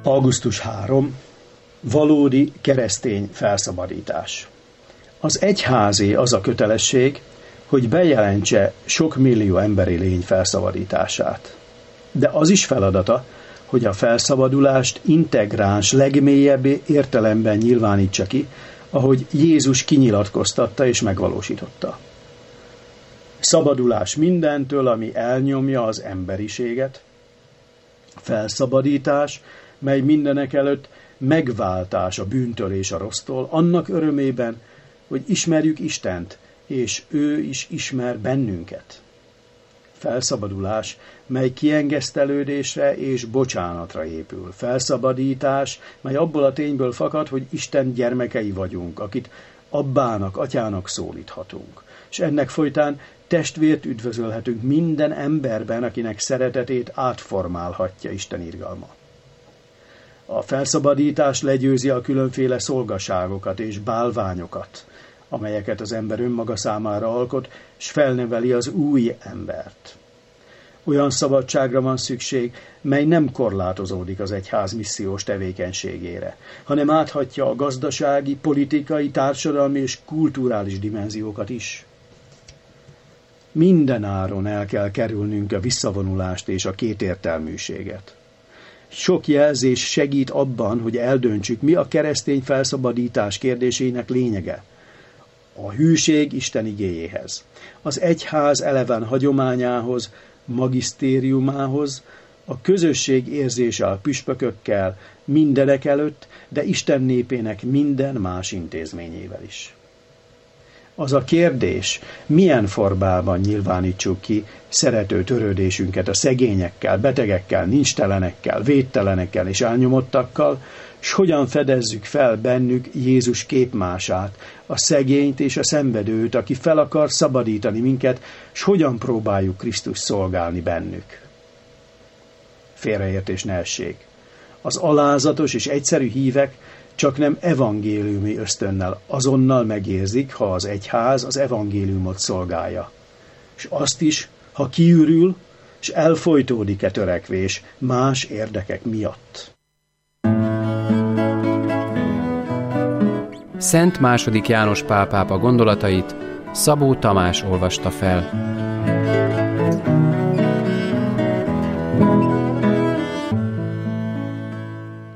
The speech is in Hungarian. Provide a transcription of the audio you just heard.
Augusztus 3. Valódi keresztény felszabadítás. Az egyházé az a kötelesség, hogy bejelentse sok millió emberi lény felszabadítását. De az is feladata, hogy a felszabadulást integráns, legmélyebb értelemben nyilvánítsa ki, ahogy Jézus kinyilatkoztatta és megvalósította. Szabadulás mindentől, ami elnyomja az emberiséget. Felszabadítás, mely mindenek előtt megváltás a bűntől és a rossztól, annak örömében, hogy ismerjük Istent, és ő is ismer bennünket. Felszabadulás, mely kiengesztelődésre és bocsánatra épül. Felszabadítás, mely abból a tényből fakad, hogy Isten gyermekei vagyunk, akit abbának, atyának szólíthatunk. És ennek folytán testvért üdvözölhetünk minden emberben, akinek szeretetét átformálhatja Isten irgalma. A felszabadítás legyőzi a különféle szolgaságokat és bálványokat, amelyeket az ember önmaga számára alkot, és felneveli az új embert. Olyan szabadságra van szükség, mely nem korlátozódik az egyház missziós tevékenységére, hanem áthatja a gazdasági, politikai, társadalmi és kulturális dimenziókat is. Minden áron el kell kerülnünk a visszavonulást és a kétértelműséget. Sok jelzés segít abban, hogy eldöntsük, mi a keresztény felszabadítás kérdésének lényege. A hűség Isten igéjéhez, az egyház eleven hagyományához, magisztériumához, a közösség érzése a püspökökkel, mindenek előtt, de Isten népének minden más intézményével is. Az a kérdés, milyen formában nyilvánítsuk ki szerető törődésünket a szegényekkel, betegekkel, nincstelenekkel, véttelenekkel és elnyomottakkal, s hogyan fedezzük fel bennük Jézus képmását, a szegényt és a szenvedőt, aki fel akar szabadítani minket, s hogyan próbáljuk Krisztus szolgálni bennük. Félreértés ne essék. Az alázatos és egyszerű hívek csak nem evangéliumi ösztönnel azonnal megérzik, ha az egyház az evangéliumot szolgálja. És azt is, ha kiürül, és elfojtódik-e törekvés más érdekek miatt. Szent II. János Pál pápa gondolatait Szabó Tamás olvasta fel.